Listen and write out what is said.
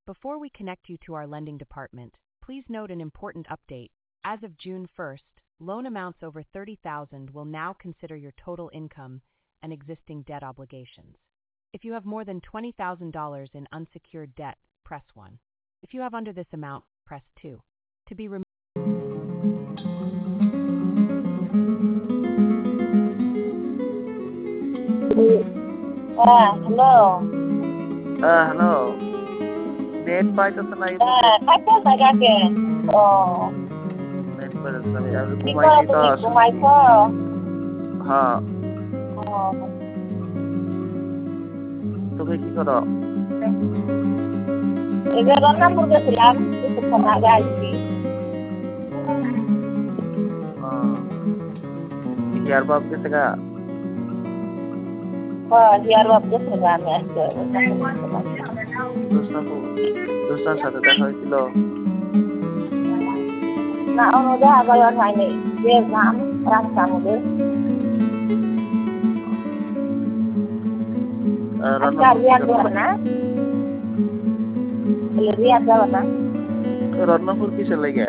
Before we connect you to our lending department, please note an important update. As of June 1st, loan amounts over $30,000 will now consider your total income and existing debt obligations. If you have more than $20,000 in unsecured debt, press 1. If you have under this amount, press 2. To be removed. Hello. Hello. Net পাইতেছে না ইমুতে থাকো জায়গাকে ও net পাইতেছে না আমি কি ঘুমাইছি তো করো তুমি ঘুমাইছো হ্যাঁ ও তুমি কি করো এবার রান্না করতেছিলাম কিছুক্ষণ আগে আসছি यार बाप के सगा হিয়ার বাপকে ছেলে আমি আসতে दोस्तान साथे দেখা হয়েছিল না ওদের আবার হয়নি যে নাম রাস্তার মধ্যে রিয়াদ যাবে না রিয়াদ যাবে না রত্নপুর কিসের লাগে